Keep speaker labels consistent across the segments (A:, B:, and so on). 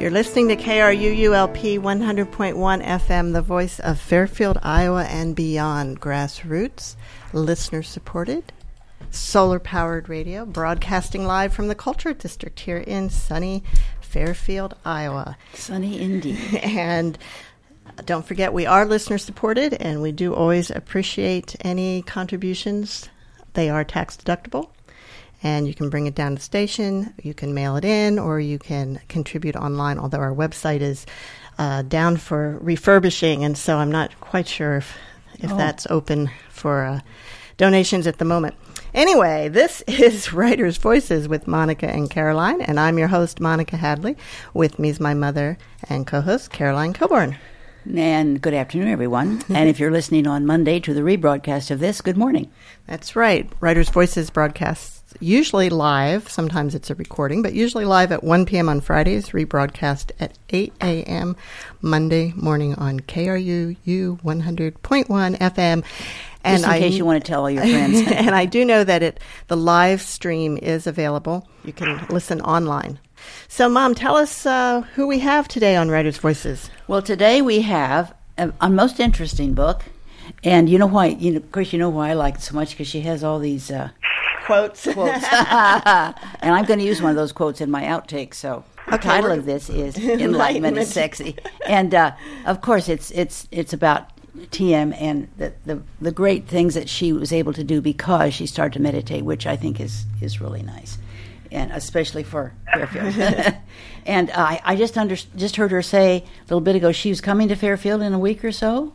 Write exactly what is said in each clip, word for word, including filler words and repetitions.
A: You're listening to K R U U L P one hundred point one F M, the voice of Fairfield, Iowa, and beyond. Grassroots, listener-supported, solar-powered radio, broadcasting live from the Culture District here in sunny Fairfield, Iowa.
B: Sunny indeed.
A: And don't forget, we are listener-supported, and we do always appreciate any contributions. They are tax-deductible. And you can bring it down to the station, you can mail it in, or you can contribute online, although our website is uh, down for refurbishing, and so I'm not quite sure if, if oh. that's open for uh, donations at the moment. Anyway, this is Writers' Voices with Monica and Caroline, and I'm your host, Monica Hadley. With me is my mother and co-host, Caroline Kilborn.
B: And good afternoon, everyone. And if you're listening on Monday to the rebroadcast of this, good morning.
A: That's right. Writers' Voices broadcasts usually live. Sometimes it's a recording, but usually live at one p.m. on Fridays, rebroadcast at eight a.m. Monday morning on K R U U one hundred point one F M.
B: And Just in I, case you want to tell all your friends.
A: And I do know that it the live stream is available. You can listen online. So, Mom, tell us uh, who we have today on Writers' Voices.
B: Well, today we have a, a most interesting book. And you know why, you know, of course, you know why I like it so much, because she has all these uh,
A: quotes.
B: quotes. And I'm going to use one of those quotes in my outtakes. So the
A: okay,
B: title of this is Enlightenment is Sexy. And, uh, of course, it's it's it's about T M and the, the the great things that she was able to do because she started to meditate, which I think is, is really nice. And especially for Fairfield. And uh, I, I just under, just heard her say a little bit ago she was coming to Fairfield in a week or so.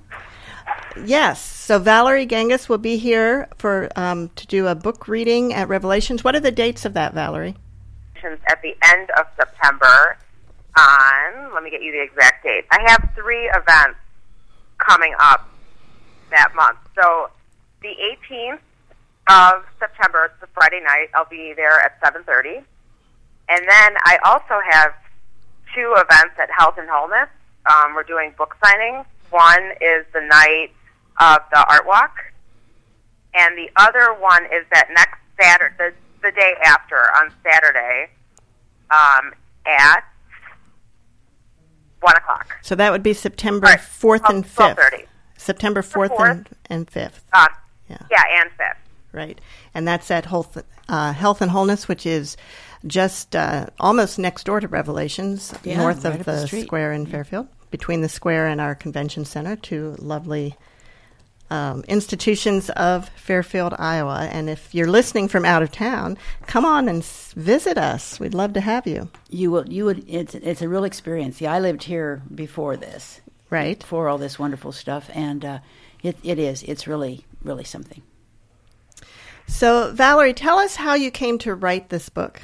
A: Yes. So Valerie Genghis will be here for um, to do a book reading at Revelations. What are the dates of that, Valerie?
C: At the end of September on, let me get you the exact date. I have three events coming up that month. So the eighteenth of September, it's a Friday night, I'll be there at seven thirty. And then I also have two events at Health and Wholeness. Um, we're doing book signings. One is the night of the Art Walk, and the other one is that next Saturday, the, the day after, on Saturday, um, at one o'clock.
A: So that would be September
C: right.
A: fourth and fifth.
C: twelve thirty.
A: September fourth and, and fifth.
C: Uh,
A: yeah.
C: yeah, and fifth.
A: Right. And that's at Health, uh, Health and Wholeness, which is just uh, almost next door to Revelations,
B: yeah,
A: north
B: right
A: of
B: the,
A: the square in Fairfield, between the square and our convention center, two lovely um, institutions of Fairfield, Iowa. And if you're listening from out of town, come on and s- visit us. We'd love to have you.
B: You will. You would. It's it's a real experience. See, I lived here before this,
A: right?
B: Before all this wonderful stuff, and uh, it it is. It's really really something.
A: So, Valerie, tell us how you came to write this book.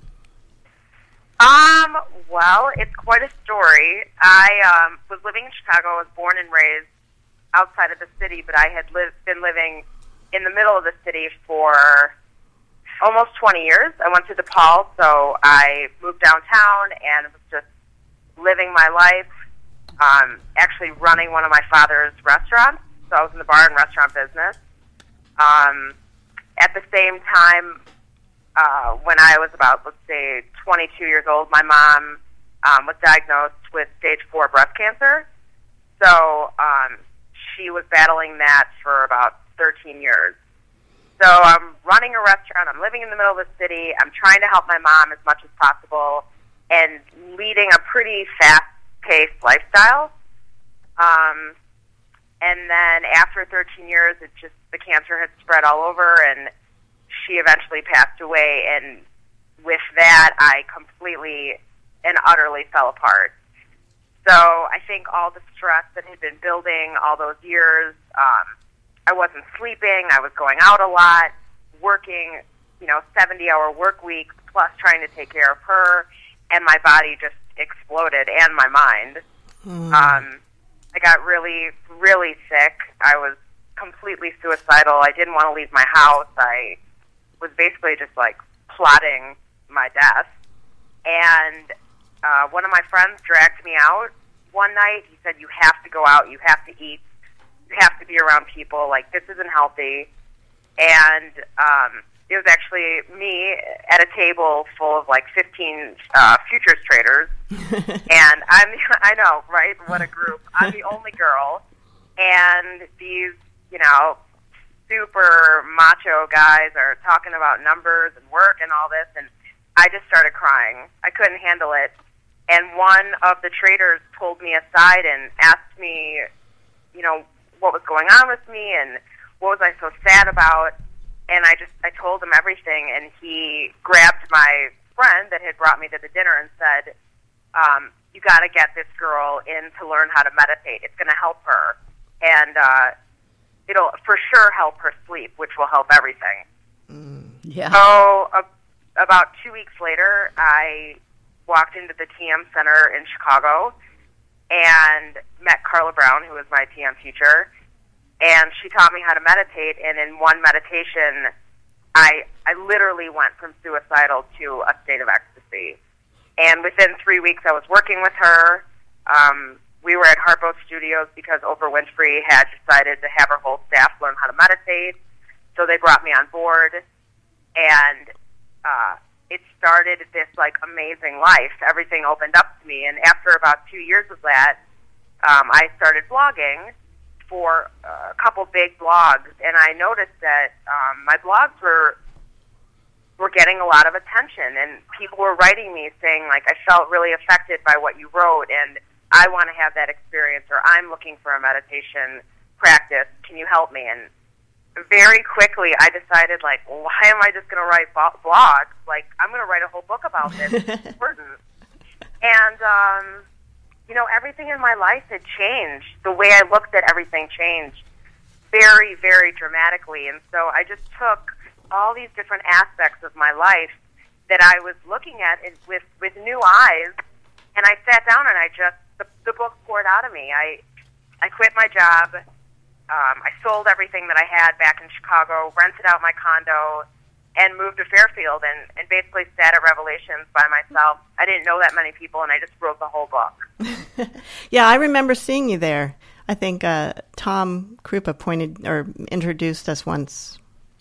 C: Um. Well, it's quite a story. I um, was living in Chicago. I was born and raised outside of the city, but I had lived, been living in the middle of the city for almost twenty years. I went to DePaul, so I moved downtown and was just living my life, um, actually running one of my father's restaurants. So I was in the bar and restaurant business. Um, at the same time, uh, when I was about, let's say, twenty-two years old, my mom um, was diagnosed with stage four breast cancer. So um, she was battling that for about thirteen years. So I'm running a restaurant. I'm living in the middle of the city. I'm trying to help my mom as much as possible and leading a pretty fast-paced lifestyle. Um, and then after thirteen years, it just the cancer had spread all over, and she eventually passed away. And with that, I completely and utterly fell apart. So I think all the stress that had been building all those years, um, I wasn't sleeping, I was going out a lot, working, you know, seventy-hour work weeks, plus trying to take care of her, and my body just exploded, and my mind. Mm. Um, I got really, really sick. I was completely suicidal. I didn't want to leave my house. I was basically just, like, plotting my death. And uh, one of my friends dragged me out one night. He said, you have to go out. You have to eat. You have to be around people. Like, this isn't healthy. And um, it was actually me at a table full of like fifteen uh, futures traders, and I'm I know, right? What a group! I'm the only girl, and these, you know, super macho guys are talking about numbers and work and all this, and I just started crying. I couldn't handle it, and one of the traders pulled me aside and asked me, you know, what was going on with me and what was I so sad about. And I just, I told him everything, and he grabbed my friend that had brought me to the dinner and said, um, you got to get this girl in to learn how to meditate. It's going to help her. And uh, it'll for sure help her sleep, which will help everything.
B: Mm, yeah.
C: So uh, about two weeks later, I walked into the T M Center in Chicago and met Carla Brown, who was my T M teacher. And she taught me how to meditate, and in one meditation, I I literally went from suicidal to a state of ecstasy. And within three weeks, I was working with her. Um, we were at Harpo Studios because Oprah Winfrey had decided to have her whole staff learn how to meditate. So they brought me on board, and uh, it started this like amazing life. Everything opened up to me, and after about two years of that, um, I started blogging for a couple big blogs, and I noticed that um, my blogs were were getting a lot of attention, and people were writing me saying, like, I felt really affected by what you wrote, and I want to have that experience, or I'm looking for a meditation practice. Can you help me? And very quickly, I decided, like, well, why am I just going to write bo- blogs? Like, I'm going to write a whole book about this. It's important. And, um, you know, everything in my life had changed. The way I looked at everything changed very, very dramatically. And so I just took all these different aspects of my life that I was looking at it with, with new eyes, and I sat down and I just, the, the book poured out of me. I, I quit my job. Um, I sold everything that I had back in Chicago, rented out my condo, and moved to Fairfield, and, and basically sat at Revelations by myself. I didn't know that many people, and I just wrote the whole book.
A: Yeah, I remember seeing you there. I think uh, Tom Krupa pointed or introduced us once.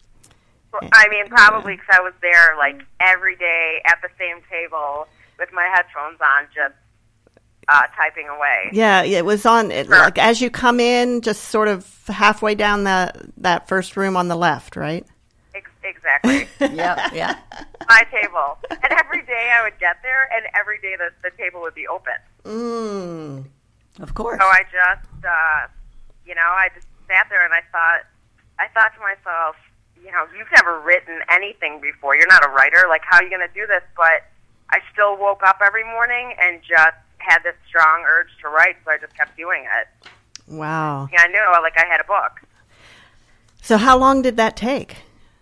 C: I mean, probably because I was there like every day at the same table with my headphones on, just uh, typing away.
A: Yeah, it was on. It, like as you come in, just sort of halfway down the that first room on the left, right?
C: Ex- exactly.
B: Yeah, yeah.
C: My table, and every day I would get there, and every day the the table would be open.
A: Mm.
B: Of course.
C: So I just, uh, you know, I just sat there and I thought, I thought to myself, you know, you've never written anything before. You're not a writer. Like, how are you going to do this? But I still woke up every morning and just had this strong urge to write, so I just kept doing it.
A: Wow.
C: Yeah, I knew, like, I had a book.
A: So how long did that take?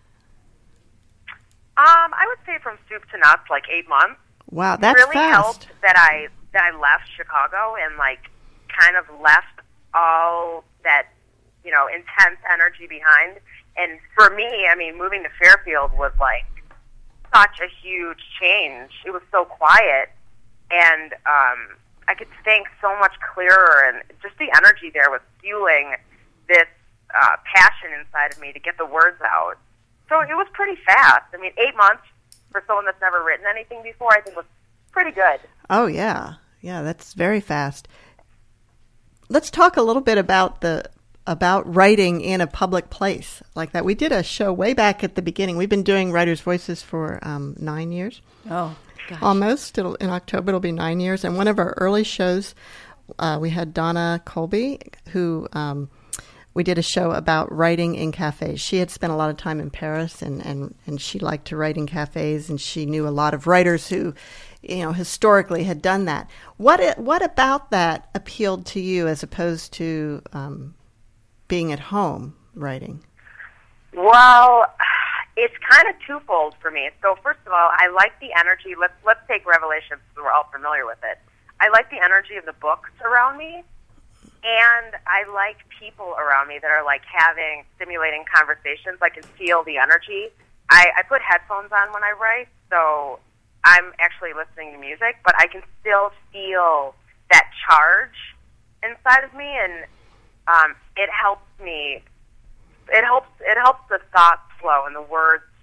C: Um, I would say from soup to nuts, like eight months.
A: Wow, that's
C: it really
A: fast.
C: helped that I that I left Chicago and like kind of left all that, you know, intense energy behind. And for me, I mean, moving to Fairfield was like such a huge change. It was so quiet, and um, I could think so much clearer, and just the energy there was fueling this uh, passion inside of me to get the words out. So it was pretty fast. I mean, eight months for someone that's never written anything before, I think was pretty good.
A: Oh, yeah. Yeah, that's very fast. Let's talk a little bit about the about writing in a public place like that. We did a show way back at the beginning. We've been doing Writers' Voices for um, nine years.
B: Oh, gosh.
A: Almost. It'll, in October, it'll be nine years. And one of our early shows, uh, we had Donna Colby, who... Um, we did a show about writing in cafes. She had spent a lot of time in Paris, and, and, and she liked to write in cafes, and she knew a lot of writers who, you know, historically had done that. What what about that appealed to you as opposed to um, being at home writing?
C: Well, it's kind of twofold for me. So first of all, I like the energy. Let's let's take Revelations, so we're all familiar with it. I like the energy of the books around me. And I like people around me that are, like, having, stimulating conversations. I can feel the energy. I, I put headphones on when I write, so I'm actually listening to music, but I can still feel that charge inside of me, and um, it helps me. It helps. It helps the thoughts flow and the words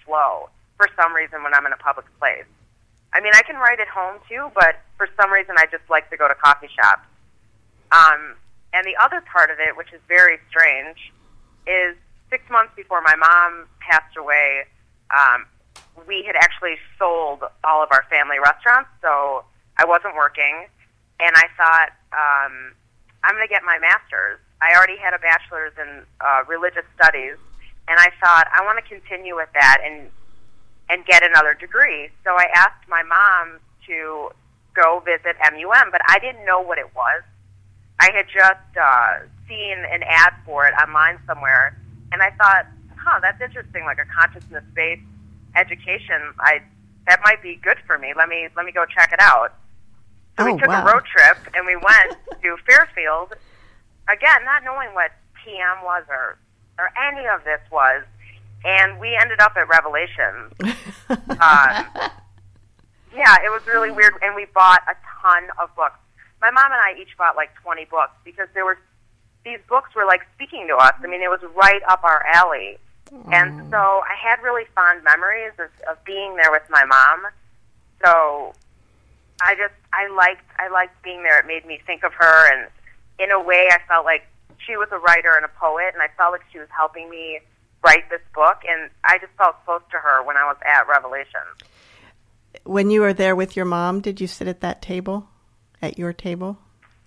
C: flow for some reason when I'm in a public place. I mean, I can write at home too, but for some reason I just like to go to coffee shops. Um, and the other part of it, which is very strange, is six months before my mom passed away, um, we had actually sold all of our family restaurants, so I wasn't working, and I thought, um, I'm going to get my master's. I already had a bachelor's in uh, religious studies, and I thought, I want to continue with that and and get another degree. So I asked my mom to go visit M U M, but I didn't know what it was. I had just uh, seen an ad for it online somewhere, and I thought, huh, that's interesting, like a consciousness-based education. I that might be good for me. Let me let me go check it out. So
A: oh,
C: we took
A: wow.
C: a road trip, and we went to Fairfield, again, not knowing what T M was or, or any of this was, and we ended up at Revelations. um, yeah, it was really weird, and we bought a ton of books. My mom and I each bought like twenty books because there were these books were like speaking to us. I mean, it was right up our alley. Mm. And so I had really fond memories of, of being there with my mom. So I just, I liked, I liked being there. It made me think of her, and in a way I felt like she was a writer and a poet, and I felt like she was helping me write this book, and I just felt close to her when I was at Revelations.
A: When you were there with your mom, did you sit at that table, at your table?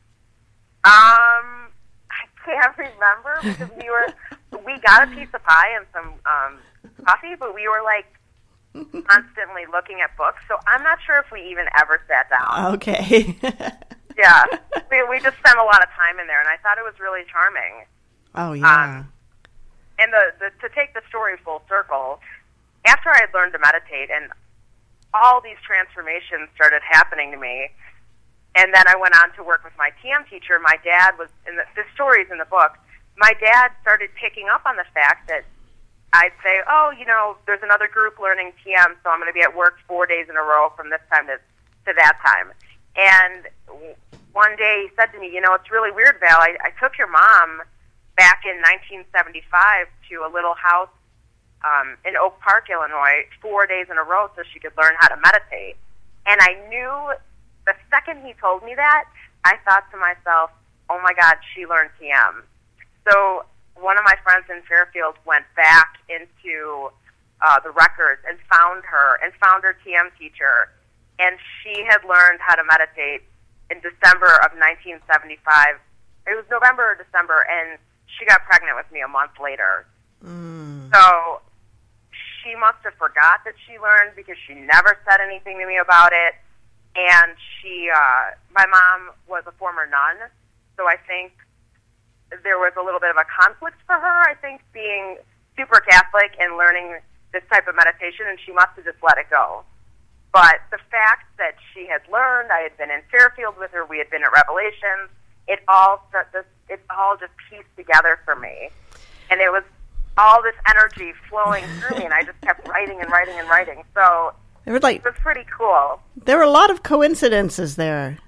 C: Um, I can't remember because we were, we got a piece of pie and some um, coffee, but we were like constantly looking at books, so I'm not sure if we even ever sat down.
A: Okay.
C: Yeah, we, we just spent a lot of time in there, and I thought it was really charming.
A: Oh, yeah.
C: Um, and the, the to take the story full circle, after I had learned to meditate, and all these transformations started happening to me, and then I went on to work with my T M teacher. My dad was, in the, the story's in the book, my dad started picking up on the fact that I'd say, oh, you know, there's another group learning T M, so I'm going to be at work four days in a row from this time to, to that time. And one day he said to me, you know, it's really weird, Val, I, I took your mom back in nineteen seventy-five to a little house um, in Oak Park, Illinois, four days in a row so she could learn how to meditate. And I knew the second he told me that, I thought to myself, oh my God, she learned T M. So one of my friends in Fairfield went back into uh, the records and found her and found her T M teacher. And she had learned how to meditate in December of nineteen seventy-five. It was November or December, and she got pregnant with me a month later. Mm. So she must have forgot that she learned because she never said anything to me about it. And she, uh, my mom was a former nun, so I think there was a little bit of a conflict for her, I think, being super Catholic and learning this type of meditation, and she must have just let it go. But the fact that she had learned, I had been in Fairfield with her, we had been at Revelations, it all it all just pieced together for me. And it was all this energy flowing through me, and I just kept writing and writing and writing. So
A: there were like,
C: it was pretty cool.
A: There were a lot of coincidences there.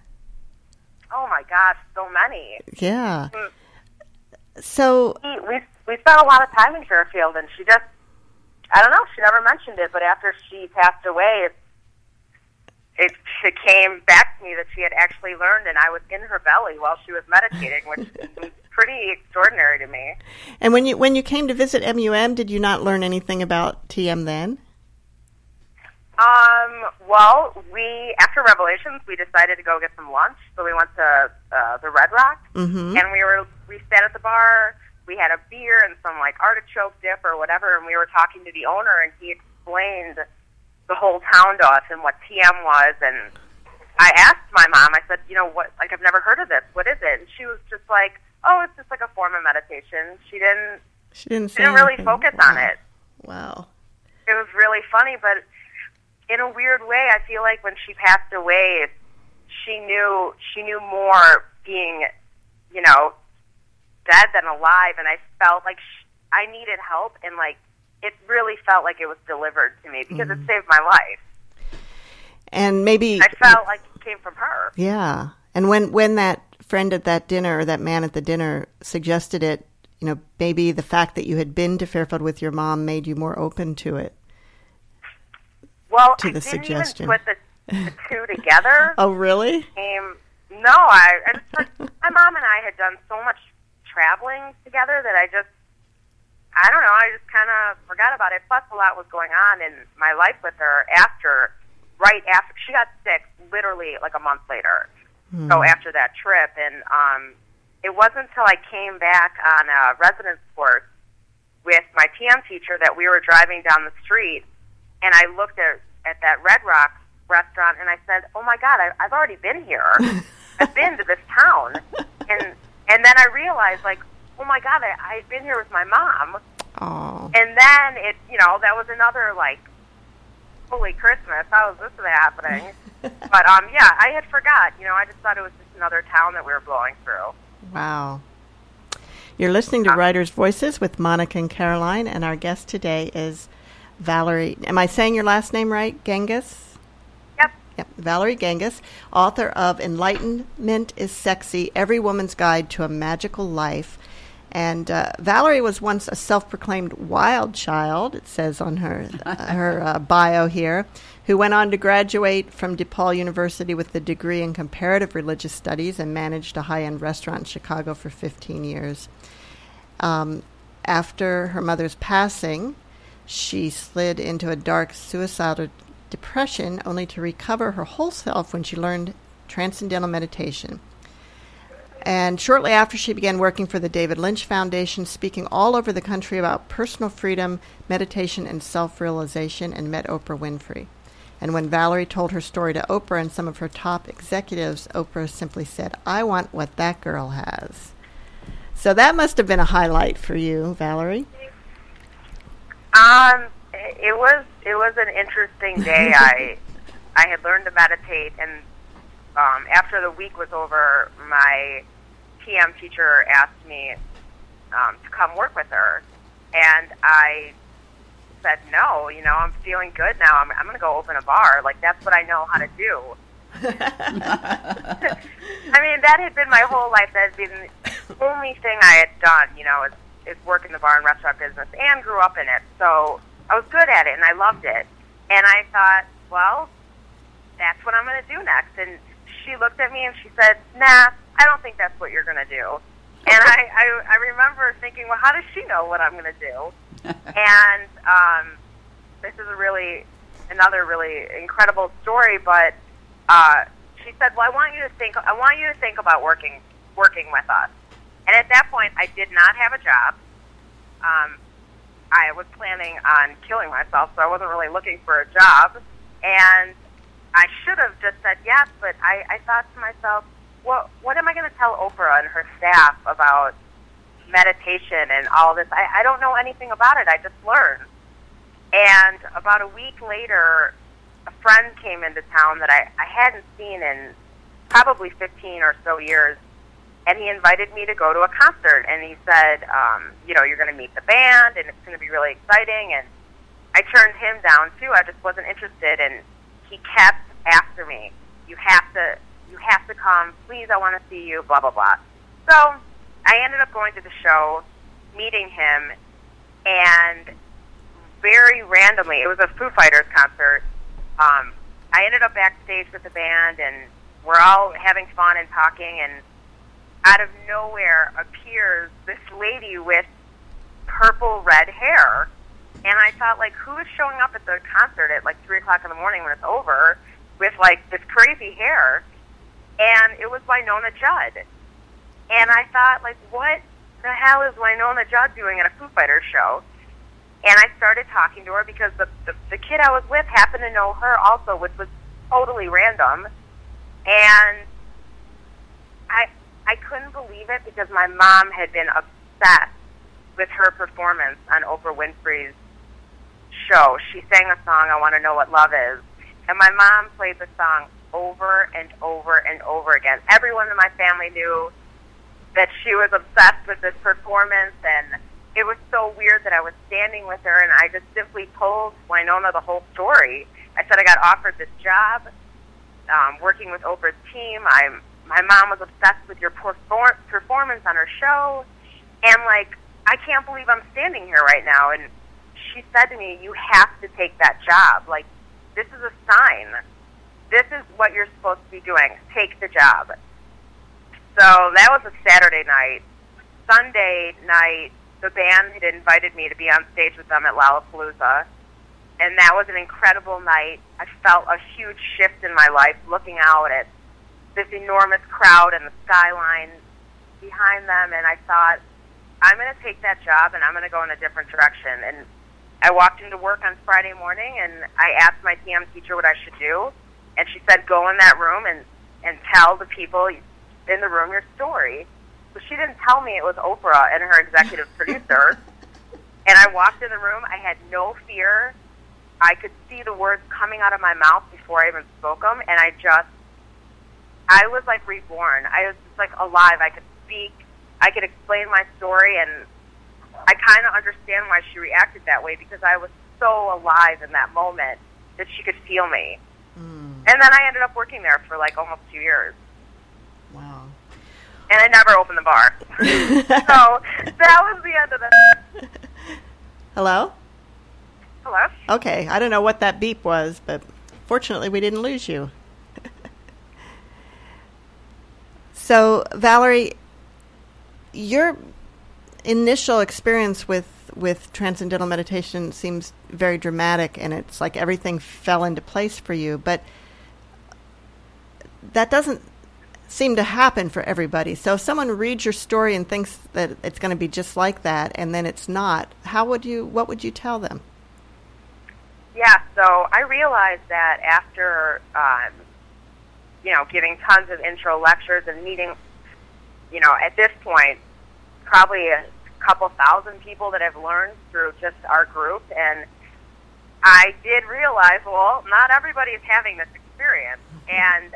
C: Oh, my gosh, so many.
A: Yeah. Mm. So
C: we, we, we spent a lot of time in Fairfield, and she just, I don't know, she never mentioned it, but after she passed away, it, it, it came back to me that she had actually learned, and I was in her belly while she was meditating, which was pretty extraordinary to me.
A: And when you when you came to visit M U M, did you not learn anything about T M then?
C: Um, well, we, after Revelations, we decided to go get some lunch, so we went to uh, the Red Rock, mm-hmm. and we were, we sat at the bar, we had a beer and some, like, artichoke dip or whatever, and we were talking to the owner, and he explained the whole town to us and what T M was, and I asked my mom, I said, you know, what, like, I've never heard of this, what is it? And she was just like, oh, it's just like a form of meditation. She didn't,
A: she didn't,
C: she didn't really focus
A: wow.
C: on it.
A: Wow.
C: It was really funny, but in a weird way, I feel like when she passed away, she knew she knew more being, you know, dead than alive, and I felt like she, I needed help, and like it really felt like it was delivered to me because mm-hmm. it saved my life.
A: And maybe
C: I felt like it came from her.
A: Yeah, and when when that friend at that dinner, or that man at the dinner, suggested it, you know, maybe the fact that you had been to Fairfield with your mom made you more open to it.
C: well,
A: to
C: I
A: the
C: didn't
A: suggestion.
C: even put the, the two together.
A: Oh, really?
C: Um, no, I, I just, my mom and I had done so much traveling together that I just, I don't know, I just kind of forgot about it. Plus, a lot was going on in my life with her after, right after, she got sick literally like a month later. Hmm. So after that trip, and um, it wasn't until I came back on a residence course with my T M teacher that we were driving down the street, and I looked at, at that Red Rock restaurant, and I said, oh my God, I, I've already been here. I've been to this town. And and then I realized, like, oh my God, I, I'd been here with my mom.
A: Oh.
C: And then it, you know, that was another, like, holy Christmas, how is this happening? But, um, yeah, I had forgot. You know, I just thought it was just another town that we were blowing through.
A: Wow. You're listening to um, Writers' Voices with Monica and Caroline, and our guest today is Valerie. Am I saying your last name right? Genges?
C: Yep.
A: Yep. Valerie Genges, author of Enlightenment is Sexy, Every Woman's Guide to a Magical Life. And uh, Valerie was once a self-proclaimed wild child, it says on her uh, her uh, bio here, who went on to graduate from DePaul University with a degree in comparative religious studies and managed a high-end restaurant in Chicago for fifteen years. Um, after her mother's passing, she slid into a dark suicidal depression, only to recover her whole self when she learned transcendental meditation. And shortly after, she began working for the David Lynch Foundation, speaking all over the country about personal freedom, meditation, and self-realization, and met Oprah Winfrey. And when Valerie told her story to Oprah and some of her top executives, Oprah simply said, I want what that girl has. So that must have been a highlight for you, Valerie.
C: Um, it was it was an interesting day. I I had learned to meditate, and Um, after the week was over, my T M teacher asked me um, to come work with her, and I said no. You know, I'm feeling good now. I'm, I'm going to go open a bar. Like, that's what I know how to do. I mean, that had been my whole life. That had been the only thing I had done, you know, is, is work in the bar and restaurant business, and grew up in it. So I was good at it, and I loved it. And I thought, well, that's what I'm going to do next. And she looked at me and she said, nah, I don't think that's what you're going to do. And I, I, I remember thinking, well, how does she know what I'm going to do? And um, this is a really, another really incredible story, but uh, she said, well, I want you to think, I want you to think about working, working with us. And at that point, I did not have a job. Um, I was planning on killing myself, so I wasn't really looking for a job. And I should have just said yes, but I, I thought to myself, well, what am I going to tell Oprah and her staff about meditation and all this? I, I don't know anything about it. I just learned. And about a week later, a friend came into town that I, I hadn't seen in probably fifteen or so years, and he invited me to go to a concert. And he said, um, you know, you're going to meet the band, and it's going to be really exciting. And I turned him down, too. I just wasn't interested, and he kept after me. You have to, you have to come. Please, I want to see you, blah, blah, blah. So I ended up going to the show, meeting him, and very randomly, it was a Foo Fighters concert. Um, I ended up backstage with the band, and we're all having fun and talking, and out of nowhere appears this lady with purple red hair. And I thought, like, who is showing up at the concert at, like, three o'clock in the morning when it's over with, like, this crazy hair? And it was Wynonna Judd. And I thought, like, what the hell is Wynonna Judd doing at a Foo Fighters show? And I started talking to her because the, the, the kid I was with happened to know her also, which was totally random. And I I couldn't believe it because my mom had been obsessed with her performance on Oprah Winfrey's show. She sang a song, I Want to Know What Love Is. And my mom played the song over and over and over again. Everyone in my family knew that she was obsessed with this performance, and it was so weird that I was standing with her, and I just simply told Wynonna the whole story. I said I got offered this job um, working with Oprah's team. I'm, my mom was obsessed with your perform- performance on her show, and, like, I can't believe I'm standing here right now. And she said to me, you have to take that job. Like, this is a sign. This is what you're supposed to be doing. Take the job. So that was a Saturday night. Sunday night, the band had invited me to be on stage with them at Lollapalooza, and that was an incredible night. I felt a huge shift in my life looking out at this enormous crowd and the skyline behind them, and I thought, I'm going to take that job and I'm going to go in a different direction. And I walked into work on Friday morning, and I asked my T M teacher what I should do, and she said, go in that room and, and tell the people in the room your story. But she didn't tell me it was Oprah and her executive producer. And I walked in the room. I had no fear. I could see the words coming out of my mouth before I even spoke them, and I just, I was like reborn. I was just like alive. I could speak. I could explain my story, and I kind of understand why she reacted that way, because I was so alive in that moment that she could feel me. Mm. And then I ended up working there for like almost two years.
A: Wow.
C: And I never opened the bar. So that was the end of that.
A: Hello?
C: Hello?
A: Okay, I don't know what that beep was, but fortunately we didn't lose you. So, Valerie, your initial experience with, with Transcendental Meditation seems very dramatic, and it's like everything fell into place for you, but that doesn't seem to happen for everybody. So if someone reads your story and thinks that it's going to be just like that, and then it's not, how would you, what would you tell them?
C: Yeah, so I realized that after, um, you know, giving tons of intro lectures and meeting, you know, at this point, probably a couple thousand people that I've learned through just our group, and I did realize, well, not everybody is having this experience, and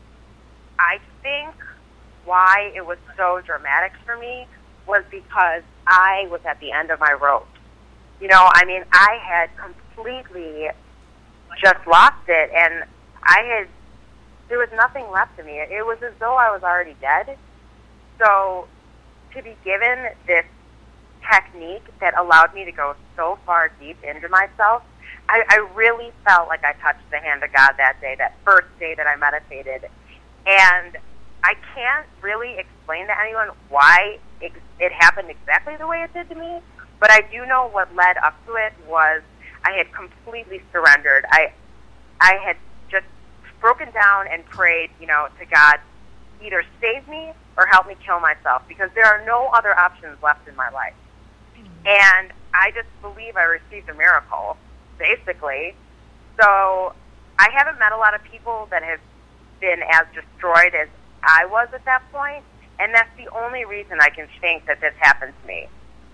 C: I think why it was so dramatic for me was because I was at the end of my rope. You know, I mean, I had completely just lost it, and I had, there was nothing left of me. It was as though I was already dead. So to be given this technique that allowed me to go so far deep into myself, I, I really felt like I touched the hand of God that day, that first day that I meditated. And I can't really explain to anyone why it, it happened exactly the way it did to me, but I do know what led up to it was I had completely surrendered. I I had just broken down and prayed, you know, to God, either save me or help me kill myself, because there are no other options left in my life. And I just believe I received a miracle, basically. So I haven't met a lot of people that have been as destroyed as I was at that point, and that's the only reason I can think that this happened to me.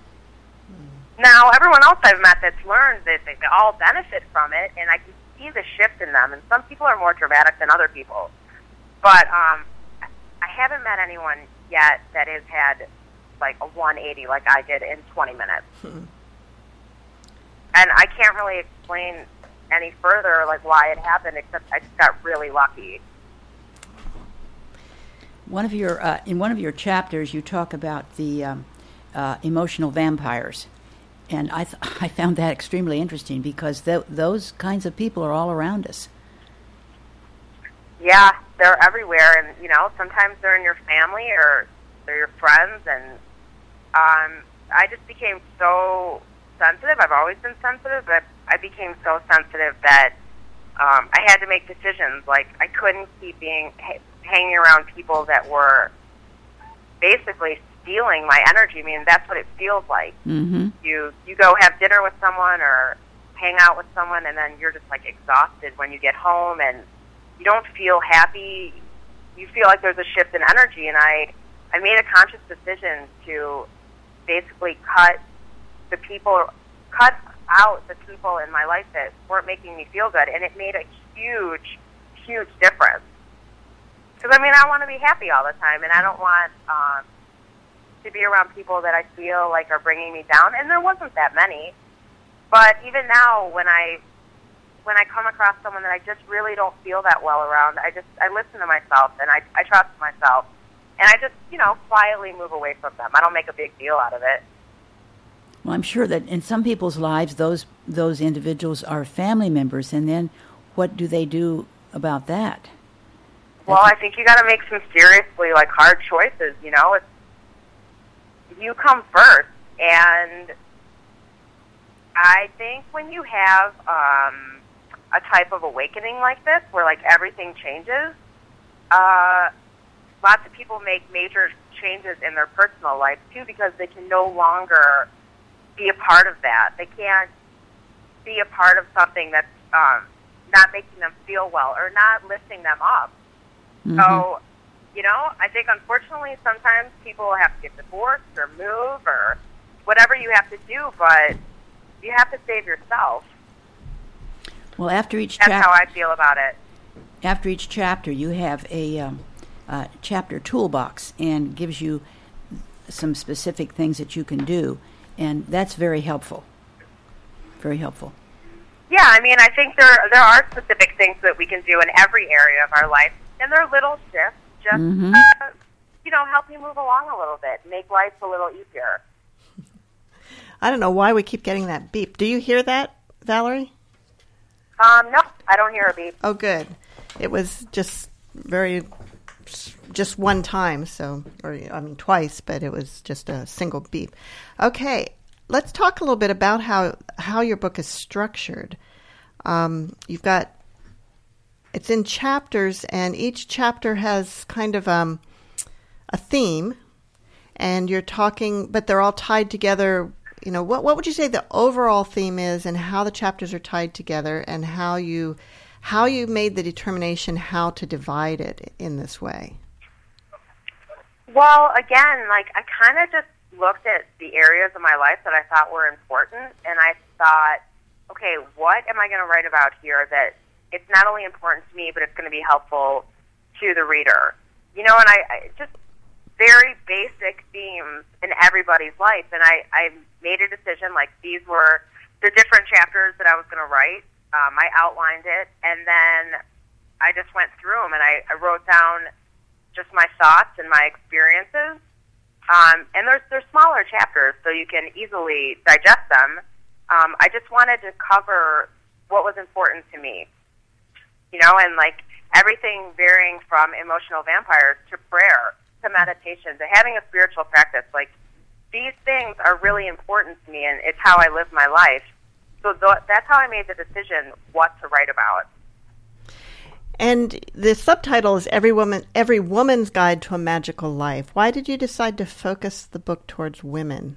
C: Mm. Now, everyone else I've met that's learned that they all benefit from it, and I can see the shift in them, and some people are more dramatic than other people. But um, I haven't met anyone yet that has had like a one eighty like I did in twenty minutes. Hmm. And I can't really explain any further like why it happened, except I just got really lucky.
B: One of your uh, in one of your chapters, you talk about the um, uh, emotional vampires, and I th- I found that extremely interesting because th- those kinds of people are all around us.
C: Yeah, they're everywhere, and you know, sometimes they're in your family or they're your friends, and um, I just became so sensitive. I've always been sensitive, but I became so sensitive that um, I had to make decisions. Like I couldn't keep being ha- hanging around people that were basically stealing my energy. I mean, that's what it feels like. Mm-hmm. You you go have dinner with someone or hang out with someone, and then you're just like exhausted when you get home, and you don't feel happy. You feel like there's a shift in energy, and I I made a conscious decision to basically cut the people, cut out the people in my life that weren't making me feel good, and it made a huge, huge difference. Because, I mean, I want to be happy all the time, and I don't want um, to be around people that I feel like are bringing me down, and there wasn't that many. But even now, when I when I come across someone that I just really don't feel that well around, I just, I listen to myself, and I, I trust myself, and I just, you know, quietly move away from them. I don't make a big deal out of it.
B: Well, I'm sure that in some people's lives, those those individuals are family members, and then what do they do about that?
C: Well, I think you got to make some seriously like hard choices. You know, it's you come first, and I think when you have um, a type of awakening like this, where like everything changes, uh, lots of people make major changes in their personal life too, because they can no longer be a part of that. They can't be a part of something that's um, not making them feel well or not lifting them up. Mm-hmm. So, you know, I think unfortunately sometimes people have to get divorced or move or whatever you have to do, but you have to save yourself.
B: Well, after each
C: That's
B: chapter,
C: how I feel about it.
B: After each chapter, you have a um, uh, chapter toolbox and gives you some specific things that you can do, and that's very helpful. Very helpful.
C: Yeah, I mean, I think there there are specific things that we can do in every area of our life, and they're little shifts, just mm-hmm. uh, you know, help you move along a little bit, make life a little easier.
A: I don't know why we keep getting that beep. Do you hear that, Valerie?
C: Um, no, I don't hear a beep.
A: Oh, good. It was just very, just one time, so, or I mean twice, but it was just a single beep. Okay, let's talk a little bit about how, how your book is structured. Um, you've got, it's in chapters, and each chapter has kind of um, a theme, and you're talking, but they're all tied together. You know, what what would you say the overall theme is, and how the chapters are tied together, and how you how you made the determination how to divide it in this way?
C: Well, again, like I kind of just looked at the areas of my life that I thought were important, and I thought, okay, what am I going to write about here that it's not only important to me, but it's going to be helpful to the reader? You know, and I, I just very basic themes in everybody's life, and I, I made a decision, like these were the different chapters that I was going to write. Um, I outlined it, and then I just went through them, and I, I wrote down just my thoughts and my experiences. Um, and there's there's smaller chapters, so you can easily digest them. Um, I just wanted to cover what was important to me, you know, and like everything varying from emotional vampires to prayer, to meditation, to having a spiritual practice. Like, these things are really important to me, and it's how I live my life. So th- that's how I made the decision what to write about.
A: And the subtitle is Every Woman, Every Woman's Guide to a Magical Life. Why did you decide to focus the book towards women?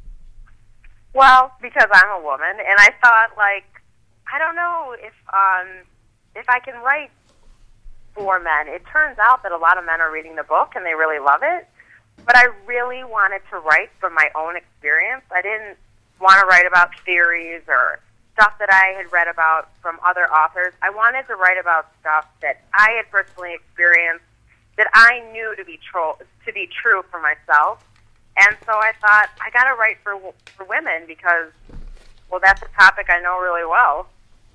C: Well, because I'm a woman, and I thought, like, I don't know if um, if I can write for men. It turns out that a lot of men are reading the book, and they really love it. But I really wanted to write from my own experience. I didn't want to write about theories or stuff that I had read about from other authors. I wanted to write about stuff that I had personally experienced, that I knew to be tro- to be true for myself. And so I thought, I got to write for for women because, well, that's a topic I know really well.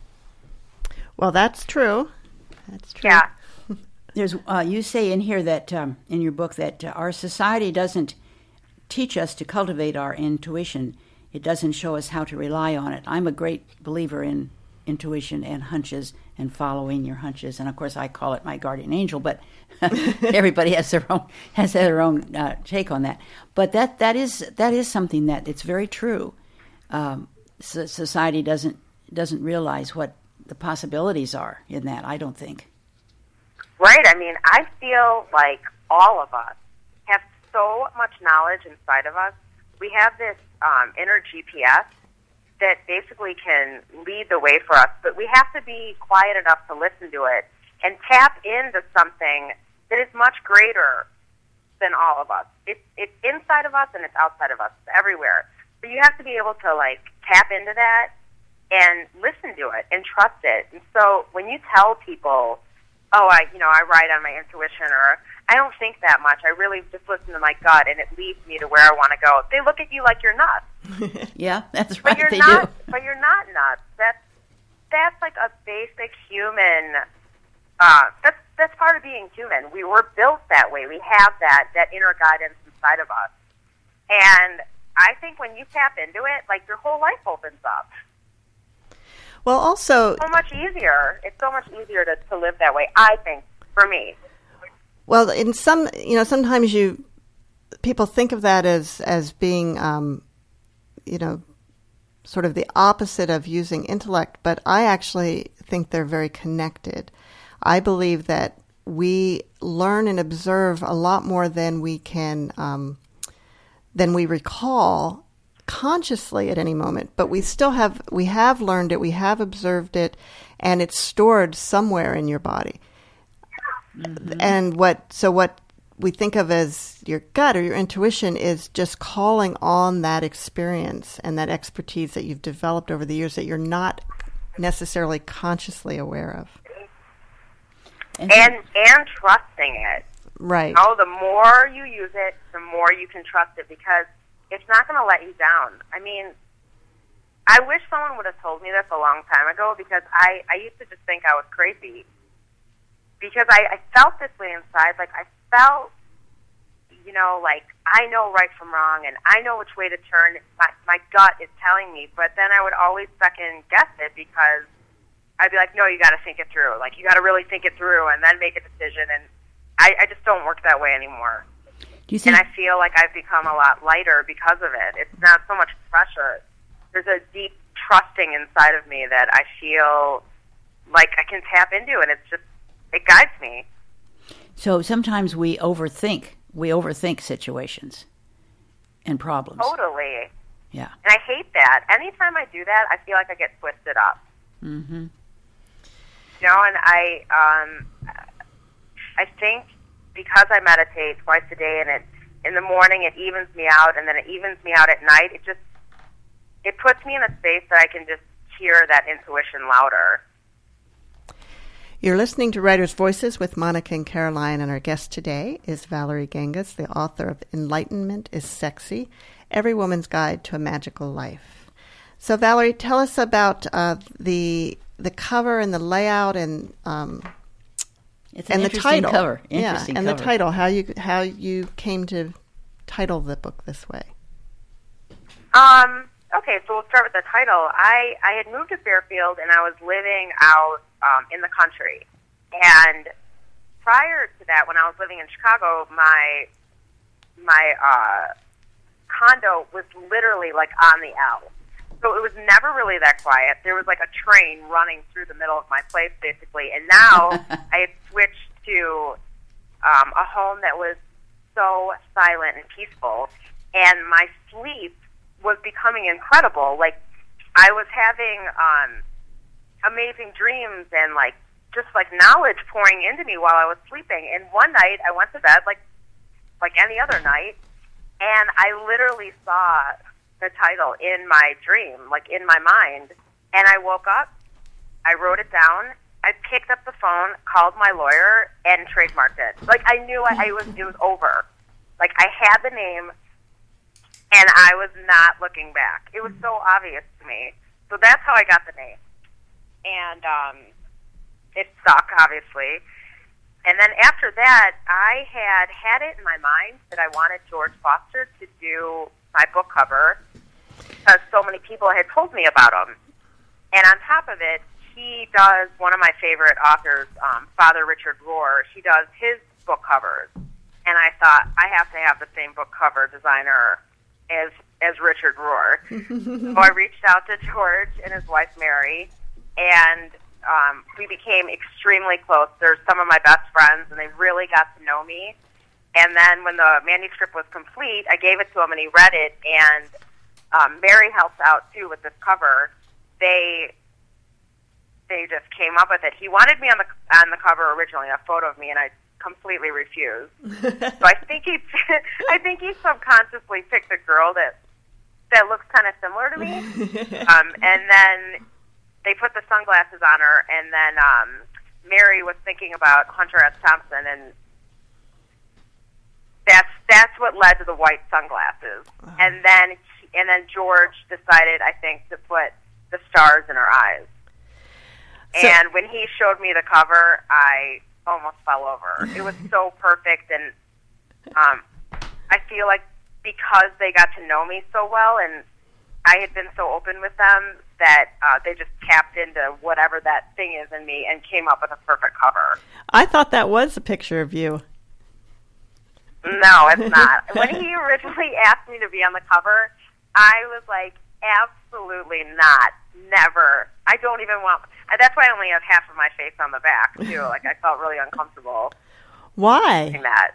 A: Well, that's true. That's true.
C: Yeah.
B: There's, uh, you say in here that, um, in your book, that uh, our society doesn't teach us to cultivate our intuition. It doesn't show us how to rely on it. I'm a great believer in intuition and hunches and following your hunches. And, of course, I call it my guardian angel, but everybody has their own has their own uh, take on that. But that that is that is something that it's very true. Um, so society doesn't doesn't realize what the possibilities are in that, I don't think.
C: Right. I mean, I feel like all of us have so much knowledge inside of us. We have this um, inner G P S that basically can lead the way for us, but we have to be quiet enough to listen to it and tap into something that is much greater than all of us. It's, it's inside of us and it's outside of us. It's everywhere. So you have to be able to, like, tap into that and listen to it and trust it. And so when you tell people, oh, I, you know, I ride on my intuition, or I don't think that much, I really just listen to my gut and it leads me to where I want to go, they look at you like you're nuts.
B: Yeah, that's right,
C: but you're
B: they
C: not,
B: do.
C: But you're not nuts. That's, that's like a basic human, uh, that's, that's part of being human. We were built that way. We have that, that inner guidance inside of us. And I think when you tap into it, like, your whole life opens up.
A: Well, also...
C: It's so much easier. It's so much easier to, to live that way, I think, for me.
A: Well, in some, you know, sometimes you, people think of that as, as being, um, you know, sort of the opposite of using intellect, but I actually think they're very connected. I believe that we learn and observe a lot more than we can, um, than we recall consciously at any moment, but we still have, we have learned it, we have observed it, and it's stored somewhere in your body. Mm-hmm. And what, so what we think of as your gut or your intuition is just calling on that experience and that expertise that you've developed over the years that you're not necessarily consciously aware of.
C: And and trusting it.
A: Right.
C: Oh, the more you use it, the more you can trust it, because it's not going to let you down. I mean, I wish someone would have told me this a long time ago, because I, I used to just think I was crazy. Because I, I felt this way inside. Like, I felt, you know, like, I know right from wrong, and I know which way to turn. My, my gut is telling me. But then I would always second guess it, because I'd be like, no, you got to think it through. Like, you got to really think it through and then make a decision. And I, I just don't work that way anymore.
B: Do you think-
C: and I feel like I've become a lot lighter because of it. It's not so much pressure. There's a deep trusting inside of me that I feel like I can tap into, and it's just, it guides me.
B: So sometimes we overthink. We overthink situations and problems.
C: Totally.
B: Yeah.
C: And I hate that. Anytime I do that, I feel like I get twisted up.
B: Mm-hmm.
C: You know, and I, um, I think because I meditate twice a day, and it in the morning it evens me out, and then it evens me out at night, it just, it puts me in a space that I can just hear that intuition louder.
A: You're listening to Writers' Voices with Monica and Caroline, and our guest today is Valerie Genges, the author of Enlightenment is Sexy, Every Woman's Guide to a Magical Life. So, Valerie, tell us about uh, the the cover and the layout and um,
B: it's an
A: and the
B: interesting
A: title.
B: cover.
A: yeah,
B: Interesting
A: and
B: cover.
A: the title. How you how you came to title the book this way.
C: Um. Okay, so we'll start with the title. I, I had moved to Fairfield, and I was living out um, in the country. And prior to that, when I was living in Chicago, my my uh, condo was literally like on the L. So it was never really that quiet. There was like a train running through the middle of my place, basically. And now I had switched to um, a home that was so silent and peaceful. And my sleep was becoming incredible. Like, I was having um, amazing dreams and, like, just, like, knowledge pouring into me while I was sleeping. And one night, I went to bed, like, like any other night, and I literally saw the title in my dream, like, in my mind. And I woke up, I wrote it down, I picked up the phone, called my lawyer, and trademarked it. Like, I knew I, I was, it was over. Like, I had the name, and I was not looking back. It was so obvious to me. So that's how I got the name. And um, it stuck, obviously. And then after that, I had had it in my mind that I wanted George Foster to do my book cover because so many people had told me about him. And on top of it, he does one of my favorite authors, um, Father Richard Rohr. He does his book covers. And I thought, I have to have the same book cover designer as as Richard Rohr. So I reached out to George and his wife Mary, and um, we became extremely close. They're some of my best friends, and they really got to know me. And then when the manuscript was complete, I gave it to him, and he read it. And um, Mary helped out too with this cover. They they just came up with it. He wanted me on the on the cover originally, a photo of me, and I completely refused. So I think he, I think he subconsciously picked a girl that that looks kind of similar to me. Um, and then they put the sunglasses on her, and then um, Mary was thinking about Hunter S. Thompson, and that's that's what led to the white sunglasses. Uh-huh. And then and then George decided, I think, to put the stars in her eyes. So, and when he showed me the cover, I almost fell over. It was so perfect, and um, I feel like because they got to know me so well, and I had been so open with them that uh, they just tapped into whatever that thing is in me and came up with a perfect cover.
A: I thought that was a picture of you.
C: No, it's not. When he originally asked me to be on the cover, I was like, absolutely not. Never. I don't even want... That's why I only have half of my face on the back, too. Like, I felt really uncomfortable.
A: Why?
C: Doing that.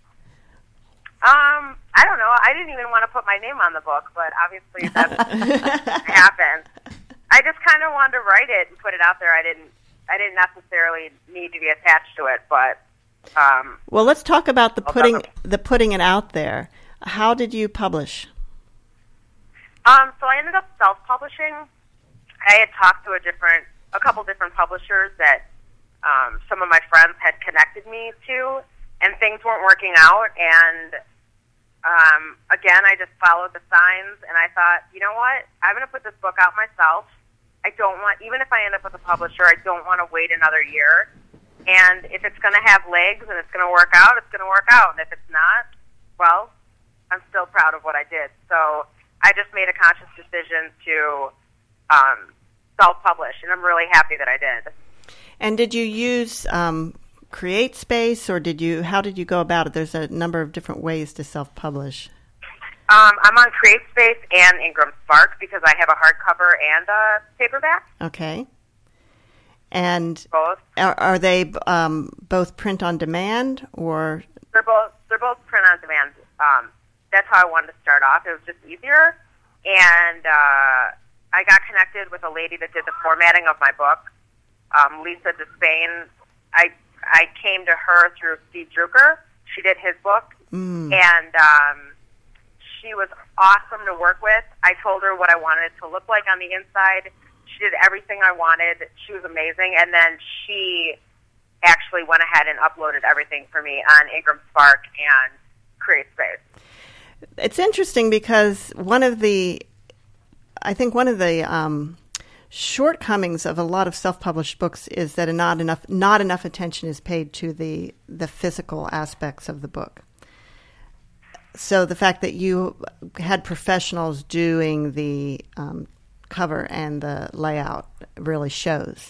C: Um, I don't know. I didn't even want to put my name on the book, but obviously that happened. I just kind of wanted to write it and put it out there. I didn't I didn't necessarily need to be attached to it, but... Um,
A: well, let's talk about the
C: I'll
A: putting
C: definitely.
A: the putting it out there. How did you publish?
C: Um, so I ended up self-publishing. I had talked to a different, a couple different publishers that um, some of my friends had connected me to, and things weren't working out. And um, again, I just followed the signs, and I thought, you know what? I'm going to put this book out myself. I don't want, even if I end up with a publisher, I don't want to wait another year. And if it's going to have legs and it's going to work out, it's going to work out. And if it's not, well, I'm still proud of what I did. So I just made a conscious decision to um, self-publish, and I'm really happy that I did.
A: And did you use um, CreateSpace, or did you? How did you go about it? There's a number of different ways to self-publish.
C: Um, I'm on CreateSpace and Ingram Spark because I have a hardcover and a paperback.
A: Okay. And
C: both
A: are, are they um, both print on demand, or
C: they're both they're both print on demand. Um, that's how I wanted to start off. It was just easier, and uh, I got connected with a lady that did the formatting of my book, um, Lisa Despain. I I came to her through Steve Drucker. She did his book,
A: mm.
C: and um, she was awesome to work with. I told her what I wanted it to look like on the inside. She did everything I wanted. She was amazing. And then she actually went ahead and uploaded everything for me on Ingram Spark and CreateSpace.
A: It's interesting because one of the, I think one of the um, shortcomings of a lot of self-published books is that not enough not enough attention is paid to the the physical aspects of the book. So the fact that you had professionals doing the um, cover and the layout really shows.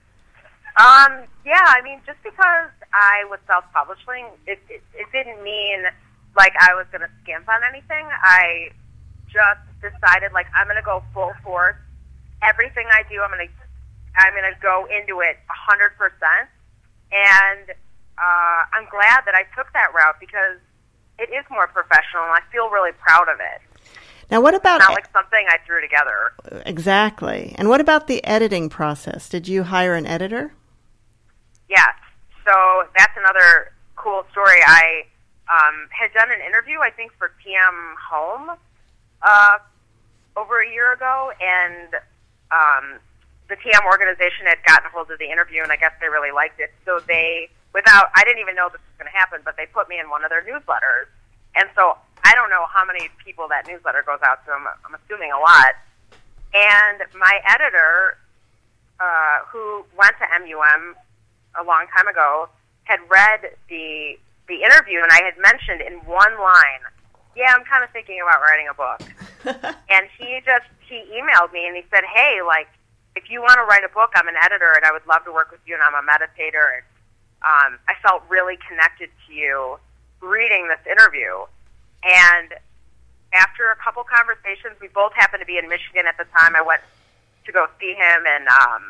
C: Um, yeah, I mean, just because I was self-publishing, it, it, it didn't mean like I was going to skimp on anything. I just decided like I'm going to go full force. Everything I do, I'm going to I'm going to go into it one hundred percent. And uh, I'm glad that I took that route because it is more professional, and I feel really proud of it.
A: Now, what about...
C: It's not like something I threw together.
A: Exactly. And what about the editing process? Did you hire an editor?
C: Yes. So that's another cool story. I um, had done an interview, I think, for T M Home uh, over a year ago, and um, the T M organization had gotten a hold of the interview, and I guess they really liked it. So they, without, I didn't even know this was going to happen, but they put me in one of their newsletters. And so I don't know how many people that newsletter goes out to. I'm, I'm assuming a lot. And my editor, uh, who went to M U M a long time ago, had read the the interview, and I had mentioned in one line, yeah, I'm kind of thinking about writing a book. And he just, he emailed me, and he said, hey, like, if you want to write a book, I'm an editor, and I would love to work with you, and I'm a meditator. And um, I felt really connected to you reading this interview. And after a couple conversations, we both happened to be in Michigan at the time. I went to go see him, and um,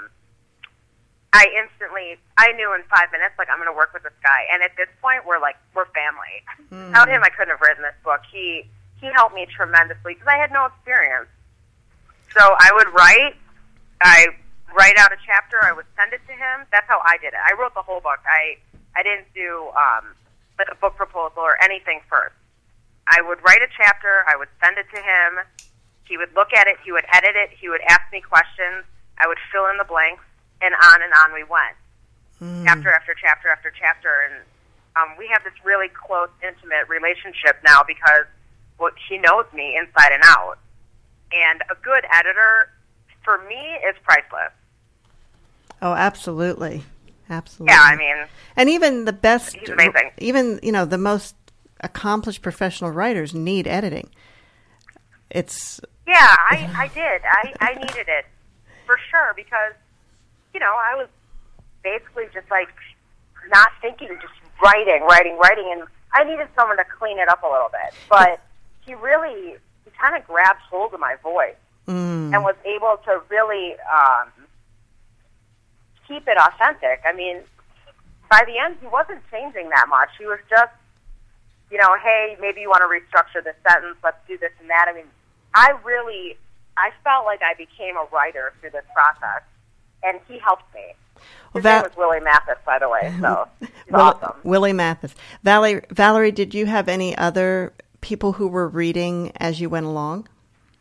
C: I instantly, I knew in five minutes, like, I'm going to work with this guy. And at this point, we're like, we're family. Mm. Without him, I couldn't have written this book. He he helped me tremendously because I had no experience. So I would write, I write out a chapter, I would send it to him. That's how I did it. I wrote the whole book. I, I didn't do um, like a book proposal or anything first. I would write a chapter, I would send it to him, he would look at it, he would edit it, he would ask me questions, I would fill in the blanks, and on and on we went. Mm. Chapter after chapter after chapter, and um, we have this really close, intimate relationship now because well, he knows me inside and out. And a good editor, for me, is priceless.
A: Oh, absolutely. Absolutely.
C: Yeah, I mean...
A: And even the best...
C: He's amazing.
A: Even, you know, the most accomplished professional writers need editing. It's
C: Yeah, I, I did. I, I needed it for sure because, you know, I was basically just like not thinking, just writing, writing, writing, and I needed someone to clean it up a little bit. But he really, he kind of grabbed hold of my voice mm. and was able to really um, keep it authentic. I mean, by the end, he wasn't changing that much. He was just, you know, hey, maybe you want to restructure this sentence, let's do this and that. I mean, I really, I felt like I became a writer through this process, and he helped me. His well, name was Willie Mathis, by the way, so he's
A: Will,
C: awesome.
A: Willie Mathis. Valerie, Valerie, did you have any other people who were reading as you went along?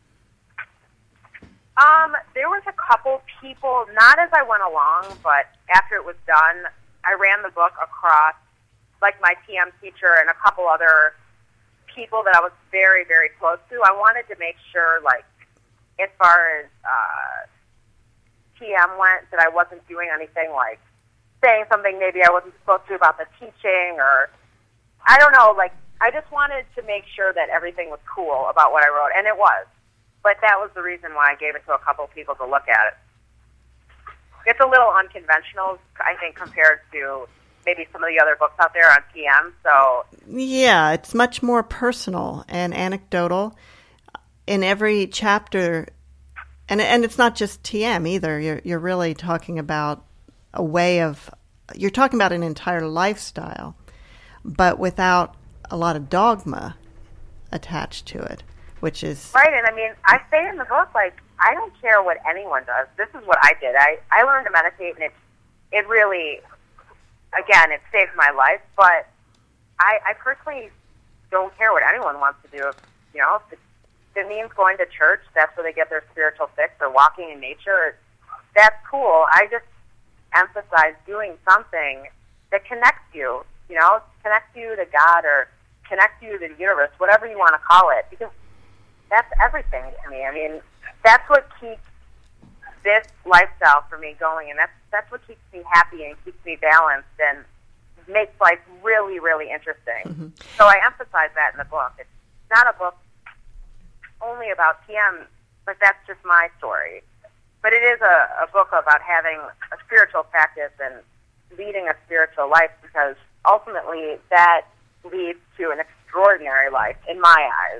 C: Um, there was a couple people, not as I went along, but after it was done, I ran the book across, like, my T M teacher and a couple other people that I was very, very close to. I wanted to make sure, like, as far as uh, T M went, that I wasn't doing anything like saying something maybe I wasn't supposed to about the teaching, or I don't know, like, I just wanted to make sure that everything was cool about what I wrote, and it was. But that was the reason why I gave it to a couple people to look at it. It's a little unconventional, I think, compared to maybe some of the other books out there on T M. So
A: yeah, it's much more personal and anecdotal. In every chapter, and and it's not just T M either. You're you're really talking about a way of, you're talking about an entire lifestyle, but without a lot of dogma attached to it, which is
C: right. And I mean, I say in the book, like, I don't care what anyone does. This is what I did. I, I learned to meditate, and it it really, again, it saved my life. But I, I personally don't care what anyone wants to do. You know, if it, if it means going to church, that's where they get their spiritual fix, or walking in nature, that's cool. I just emphasize doing something that connects you, you know, connects you to God, or connects you to the universe, whatever you want to call it, because that's everything to me. I mean, that's what keeps this lifestyle for me going, and that's that's what keeps me happy and keeps me balanced and makes life really, really interesting. Mm-hmm. So I emphasize that in the book. It's not a book only about T M, but that's just my story. But it is a, a book about having a spiritual practice and leading a spiritual life, because ultimately that leads to an extraordinary life in my eyes.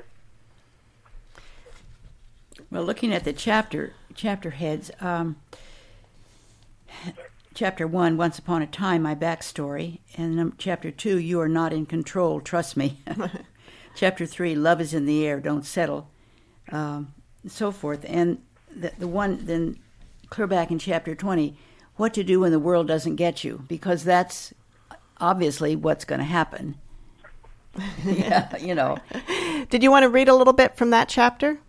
B: Well, looking at the chapter chapter heads, um, chapter one, Once Upon a Time, my backstory, and um, chapter two, You Are Not in Control, Trust Me. Chapter three, Love is in the Air, Don't Settle, um, and so forth. And the, the one, then clear back in chapter twenty, What to Do When the World Doesn't Get You, because that's obviously what's going to happen. Yeah, you know.
A: Did you want to read a little bit from that chapter?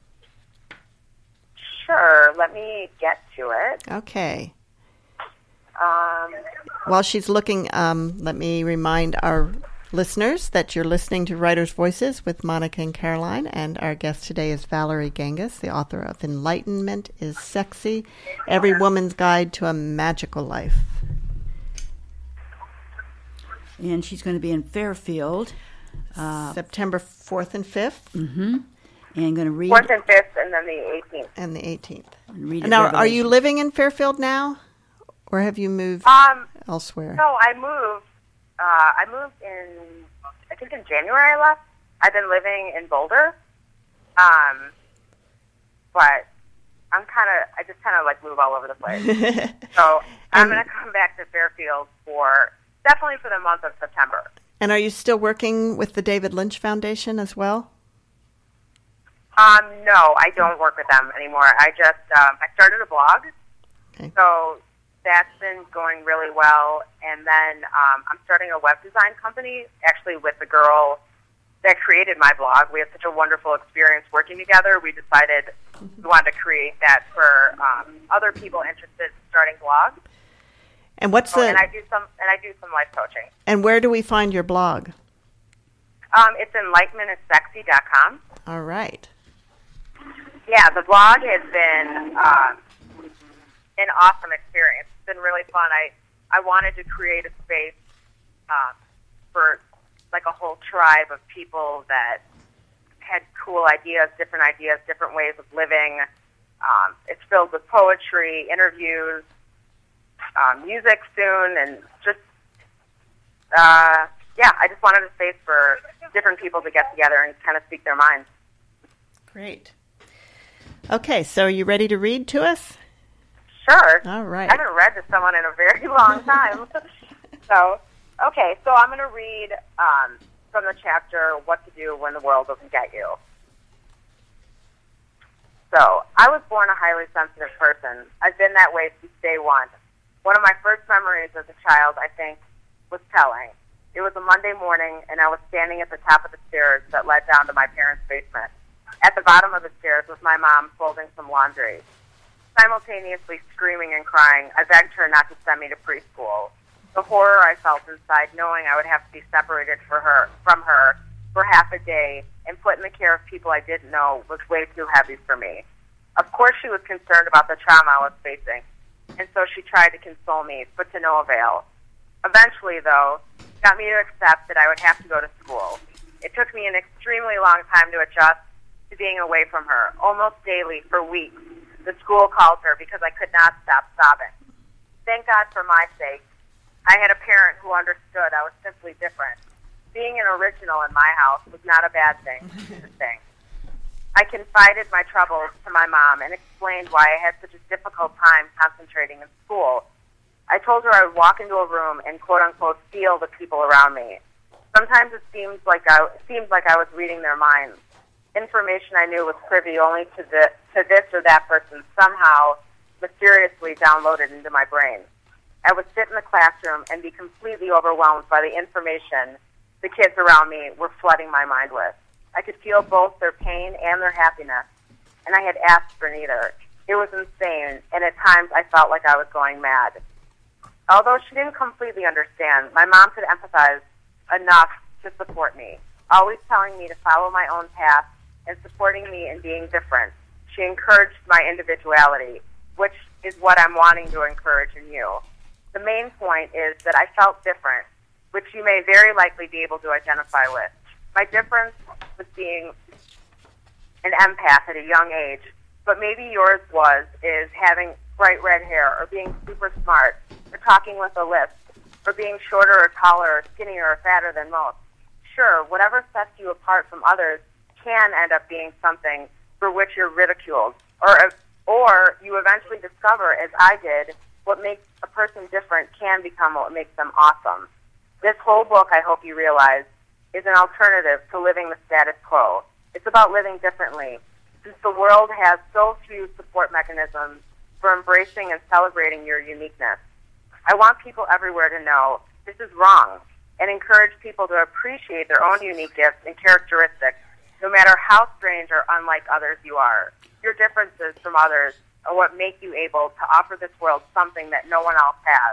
C: Sure. Let me get to it.
A: Okay.
C: Um,
A: While she's looking, um, let me remind our listeners that you're listening to Writers' Voices with Monica and Caroline, and our guest today is Valerie Genges, the author of Enlightenment is Sexy, Every Woman's Guide to a Magical Life.
B: And she's going to be in Fairfield.
A: Uh, September fourth and fifth.
B: Mm-hmm. And I'm going to read...
C: fourth and fifth, and then the eighteenth.
A: And the eighteenth.
B: And read
A: now, are you living in Fairfield now? Or have you moved
C: um,
A: elsewhere?
C: No, I moved. Uh, I moved in, I think in January I left. I've been living in Boulder. Um, but I'm kind of, I just kind of like move all over the place. So I'm going to come back to Fairfield for, definitely for the month of September.
A: And are you still working with the David Lynch Foundation as well?
C: Um, no, I don't work with them anymore. I just, um, I started a blog. Okay. So that's been going really well. And then um, I'm starting a web design company, actually with the girl that created my blog. We had such a wonderful experience working together. We decided we wanted to create that for um, other people interested in starting blogs.
A: And what's
C: oh,
A: the?
C: And I do some, and I do some life coaching.
A: And where do we find your blog?
C: Um, it's enlightenment is sexy dot com.
A: All right.
C: Yeah, the blog has been um, an awesome experience. It's been really fun. I, I wanted to create a space um, for like a whole tribe of people that had cool ideas, different ideas, different ways of living. Um, it's filled with poetry, interviews, um, music soon, and just, uh, yeah, I just wanted a space for different people to get together and kind of speak their minds.
A: Great. Okay, so are you ready to read to us?
C: Sure.
A: All right.
C: I haven't read to someone in a very long time. so, okay, so I'm going to read um, from the chapter, What to Do When the World Doesn't Get You. So, I was born a highly sensitive person. I've been that way since day one. One of my first memories as a child, I think, was telling. It was a Monday morning, and I was standing at the top of the stairs that led down to my parents' basement. At the bottom of the stairs was my mom folding some laundry. Simultaneously screaming and crying, I begged her not to send me to preschool. The horror I felt inside, knowing I would have to be separated for her, from her for half a day and put in the care of people I didn't know, was way too heavy for me. Of course she was concerned about the trauma I was facing, and so she tried to console me, but to no avail. Eventually, though, got me to accept that I would have to go to school. It took me an extremely long time to adjust to being away from her, almost daily for weeks. The school called her because I could not stop sobbing. Thank God for my sake, I had a parent who understood I was simply different. Being an original in my house was not a bad thing. thing. I confided my troubles to my mom and explained why I had such a difficult time concentrating in school. I told her I would walk into a room and quote-unquote feel the people around me. Sometimes it seemed like I, it seemed like I was reading their minds. Information I knew was privy only to, the, to this or that person somehow mysteriously downloaded into my brain. I would sit in the classroom and be completely overwhelmed by the information the kids around me were flooding my mind with. I could feel both their pain and their happiness, and I had asked for neither. It was insane, and at times I felt like I was going mad. Although she didn't completely understand, my mom could empathize enough to support me, always telling me to follow my own path and supporting me in being different. She encouraged my individuality, which is what I'm wanting to encourage in you. The main point is that I felt different, which you may very likely be able to identify with. My difference was being an empath at a young age, but maybe yours was, is having bright red hair, or being super smart, or talking with a lisp, or being shorter or taller or skinnier or fatter than most. Sure, whatever sets you apart from others can end up being something for which you're ridiculed, or or you eventually discover, as I did, what makes a person different can become what makes them awesome. This whole book, I hope you realize, is an alternative to living the status quo. It's about living differently, since the world has so few support mechanisms for embracing and celebrating your uniqueness. I want people everywhere to know this is wrong, and encourage people to appreciate their own unique gifts and characteristics, no matter how strange or unlike others you are. Your differences from others are what make you able to offer this world something that no one else has.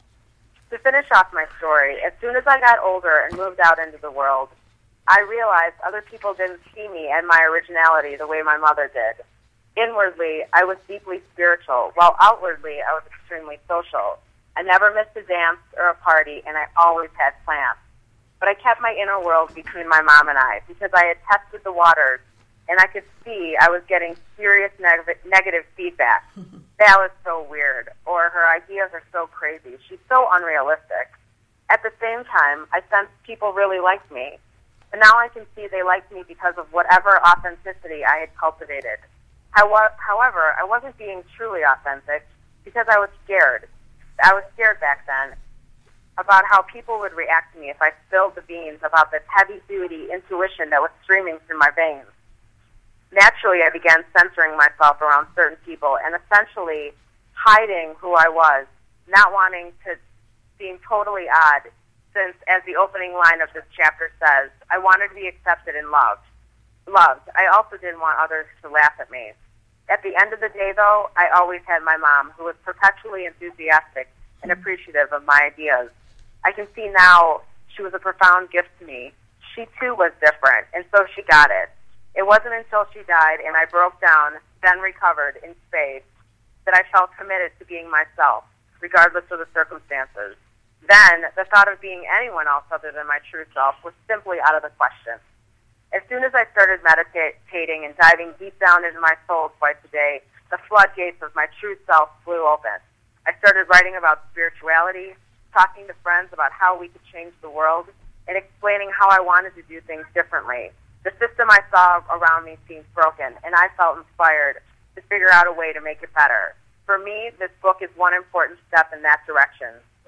C: To finish off my story, as soon as I got older and moved out into the world, I realized other people didn't see me and my originality the way my mother did. Inwardly, I was deeply spiritual, while outwardly, I was extremely social. I never missed a dance or a party, and I always had plans. But I kept my inner world between my mom and I, because I had tested the waters, and I could see I was getting serious neg- negative feedback. That was so weird, or her ideas are so crazy. She's so unrealistic. At the same time, I sensed people really liked me. And now I can see they liked me because of whatever authenticity I had cultivated. However, I wasn't being truly authentic because I was scared. I was scared back then about how people would react to me if I spilled the beans about this heavy-duty intuition that was streaming through my veins. Naturally, I began censoring myself around certain people and essentially hiding who I was, not wanting to seem totally odd, since, as the opening line of this chapter says, I wanted to be accepted and loved. Loved. I also didn't want others to laugh at me. At the end of the day, though, I always had my mom, who was perpetually enthusiastic and appreciative of my ideas. I can see now she was a profound gift to me. She, too, was different, and so she got it. It wasn't until she died and I broke down, then recovered in spades, that I felt committed to being myself, regardless of the circumstances. Then, the thought of being anyone else other than my true self was simply out of the question. As soon as I started meditating and diving deep down into my soul twice a day, the floodgates of my true self flew open. I started writing about spirituality, talking to friends about how we could change the world, and explaining how I wanted to do things differently. The system I saw around me seemed broken, and I felt inspired to figure out a way to make it better. For me, this book is one important step in that direction.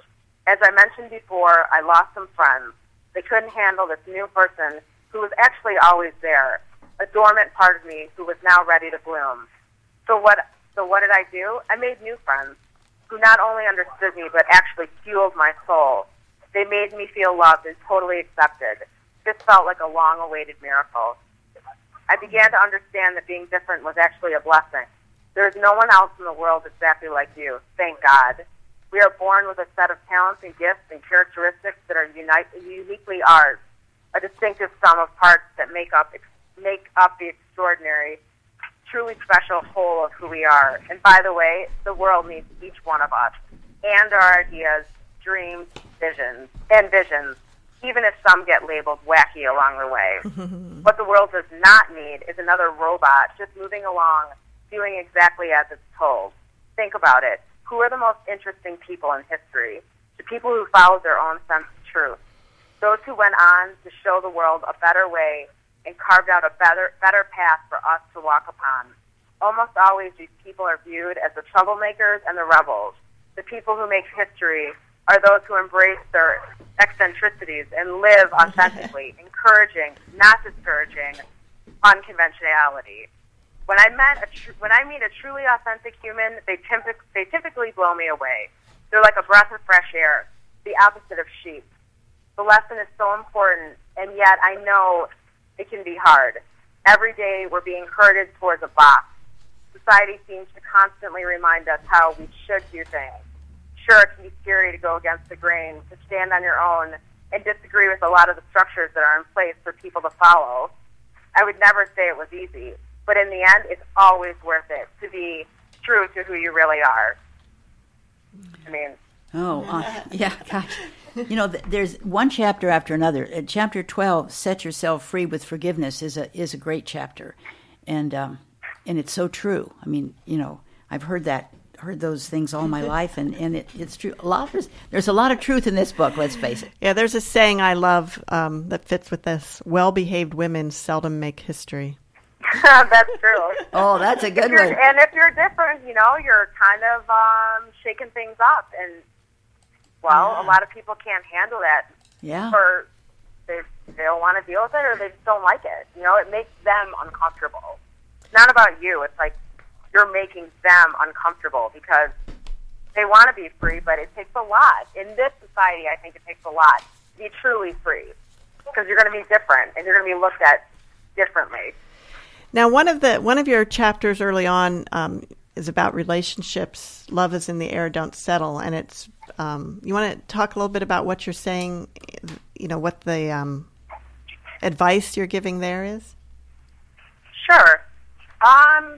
C: As I mentioned before, I lost some friends. They couldn't handle this new person who was actually always there, a dormant part of me who was now ready to bloom. So what, so what did I do? I made new friends who not only understood me but actually fueled my soul. They made me feel loved and totally accepted. This felt like a long-awaited miracle. I began to understand that being different was actually a blessing. There is no one else in the world exactly like you, thank God. We are born with a set of talents and gifts and characteristics that are uni- uniquely ours, a distinctive sum of parts that make up make up the extraordinary, truly special whole of who we are. And by the way, the world needs each one of us and our ideas, dreams, visions, and visions, even if some get labeled wacky along the way. What the world does not need is another robot just moving along, doing exactly as it's told. Think about it. Who are the most interesting people in history? The people who followed their own sense of truth. Those who went on to show the world a better way and carved out a better, better path for us to walk upon. Almost always these people are viewed as the troublemakers and the rebels. The people who make history are those who embrace their eccentricities and live authentically, encouraging, not discouraging, unconventionality. When I met a tr- when I meet a truly authentic human, they, typ- they typically blow me away. They're like a breath of fresh air, the opposite of sheep. The lesson is so important, and yet I know it can be hard. Every day we're being herded towards a box. Society seems to constantly remind us how we should do things. Sure, it can be scary to go against the grain, to stand on your own, and disagree with a lot of the structures that are in place for people to follow. I would never say it was easy, but in the end, it's always worth it to be true to who you really are. I mean...
B: Oh, uh, yeah, gosh. You know, th- there's one chapter after another. Uh, chapter twelve, Set Yourself Free with Forgiveness, is a is a great chapter. And um, and it's so true. I mean, you know, I've heard that, heard those things all my life, and, and it, it's true. A lot of, there's a lot of truth in this book, let's face it.
A: Yeah, there's a saying I love um, that fits with this. Well-behaved women seldom make history.
C: That's true.
B: Oh, that's a good
C: one.
B: one.
C: And if you're different, you know, you're kind of um, shaking things up. And, well, yeah. a lot of people can't handle that.
B: Yeah.
C: Or they, they don't want to deal with it, or they just don't like it. You know, it makes them uncomfortable. It's not about you. It's like you're making them uncomfortable because they want to be free, but it takes a lot. In this society, I think it takes a lot to be truly free because you're going to be different, and you're going to be looked at differently.
A: Now, one of the one of your chapters early on um, is about relationships. Love is in the air, don't settle. And it's um, you want to talk a little bit about what you're saying. You know, what the um, advice you're giving there is.
C: Sure. Um.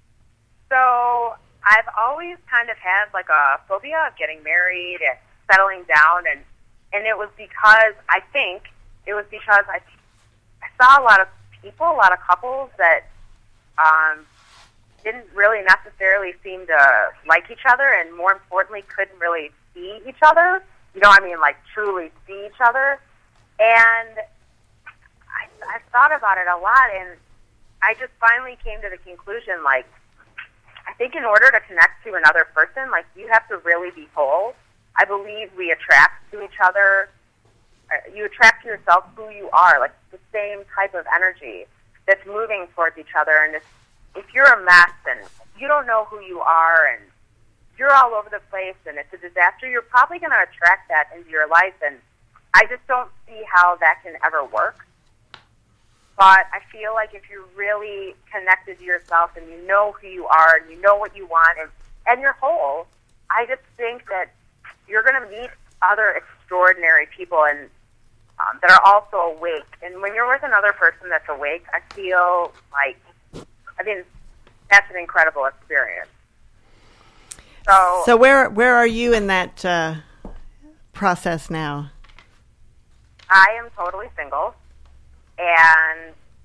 C: So I've always kind of had like a phobia of getting married and settling down, and and it was because I think it was because I I saw a lot of people, a lot of couples that um, didn't really necessarily seem to like each other, and more importantly, couldn't really see each other. You know what I mean? Like, truly see each other. And I, I thought about it a lot, and I just finally came to the conclusion, like, I think in order to connect to another person, like, you have to really be whole. I believe we attract to each other. You attract to yourself who you are, like the same type of energy that's moving towards each other. And if, if you're a mess and you don't know who you are and you're all over the place and it's a disaster, you're probably going to attract that into your life. And I just don't see how that can ever work. But I feel like if you're really connected to yourself and you know who you are and you know what you want and, and you're whole, I just think that you're going to meet other extraordinary people and um, that are also awake. And when you're with another person that's awake, I feel like, I mean, that's an incredible experience. So,
A: so where where are you in that uh, process now?
C: I am totally single, and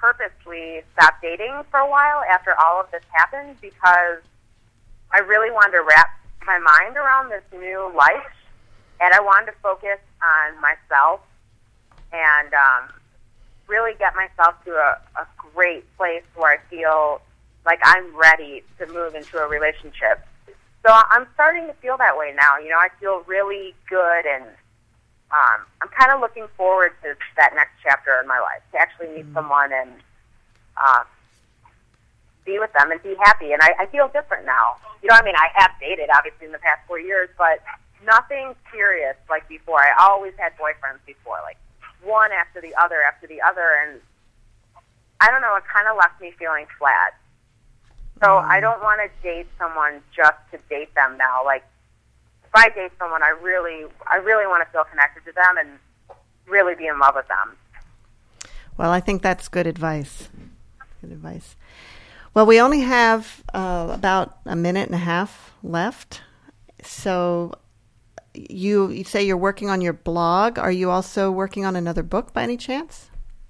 C: purposely stopped dating for a while after all of this happened because I really wanted to wrap my mind around this new life, and I wanted to focus on myself and um, really get myself to a, a great place where I feel like I'm ready to move into a relationship. So I'm starting to feel that way now. You know, I feel really good, and um, I'm kind of looking forward to that next chapter in my life, to actually meet mm-hmm. someone and uh, be with them and be happy. And I, I feel different now. You know, I mean, I have dated, obviously, in the past four years, but nothing serious like before. I always had boyfriends before, like one after the other after the other, and I don't know, it kind of left me feeling flat. So mm. I don't want to date someone just to date them now. Like, if I date someone, I really, I really want to feel connected to them and really be in love with them.
A: Well, I think that's good advice. Good advice. Well, we only have uh, about a minute and a half left. So you, you say you're working on your blog. Are you also working on another book by any chance?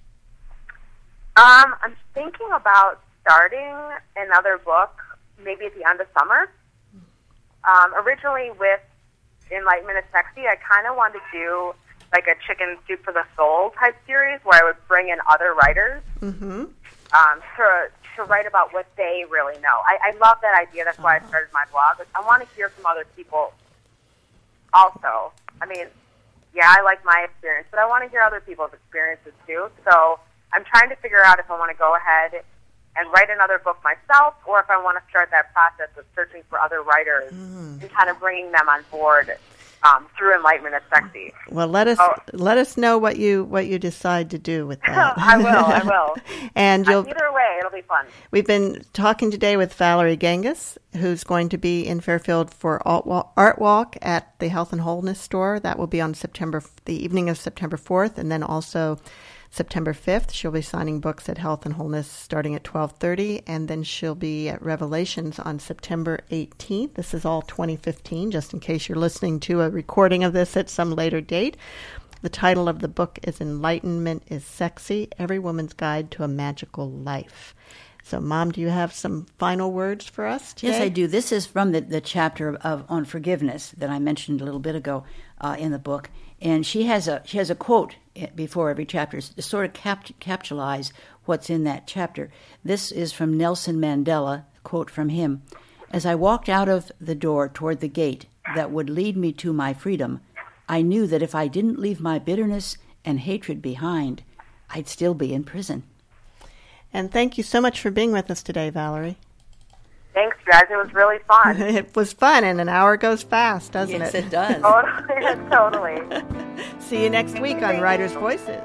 C: Um, I'm thinking about starting another book maybe at the end of summer. Um, originally with Enlightenment is Sexy, I kind of wanted to do like a Chicken Soup for the Soul type series where I would bring in other writers mm-hmm. um, to to write about what they really know. I, I love that idea. That's why uh-huh. I started my blog. I want to hear from other people also. I mean, yeah, I like my experience, but I want to hear other people's experiences too. So I'm trying to figure out if I want to go ahead and write another book myself, or if I want to start that process of searching for other writers mm. and kind of bringing them on board um, through Enlightenment is Sexy.
A: Well, let us oh. let us know what you what you decide to do with that.
C: I will. I will.
A: And you'll,
C: uh, either way, it'll be fun.
A: We've been talking today with Valerie Genges, who's going to be in Fairfield for Art Walk at the Health and Wholeness store. That will be on September the evening of September fourth, and then also September fifth, she'll be signing books at Health and Wholeness starting at twelve thirty, and then she'll be at Revelations on September eighteenth. This is all twenty fifteen, just in case you're listening to a recording of this at some later date. The title of the book is Enlightenment is Sexy, Every Woman's Guide to a Magical Life. So, Mom, do you have some final words for us today?
B: Yes, I do. This is from the, the chapter of, of on forgiveness that I mentioned a little bit ago uh, in the book. And she has a she has a quote before every chapter to sort of cap- capitalize what's in that chapter. This is from Nelson Mandela, a quote from him. As I walked out of the door toward the gate that would lead me to my freedom, I knew that if I didn't leave my bitterness and hatred behind, I'd still be in prison.
A: And thank you so much for being with us today, Valerie.
C: Thanks, guys. It was really fun.
A: It was fun, and an hour goes fast, doesn't
B: yes,
A: it?
B: Yes, it does.
C: Totally. totally.
A: See you next week on Writers' Voices.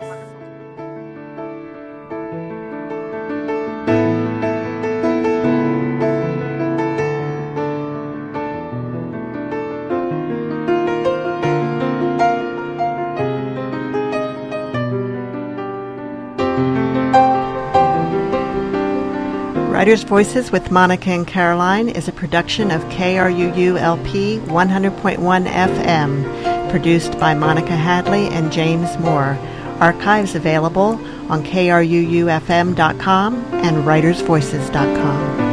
A: Writers' Voices with Monica and Caroline is a production of K R U U L P one hundred point one F M, produced by Monica Hadley and James Moore. Archives available on K R U U F M dot com and writers voices dot com.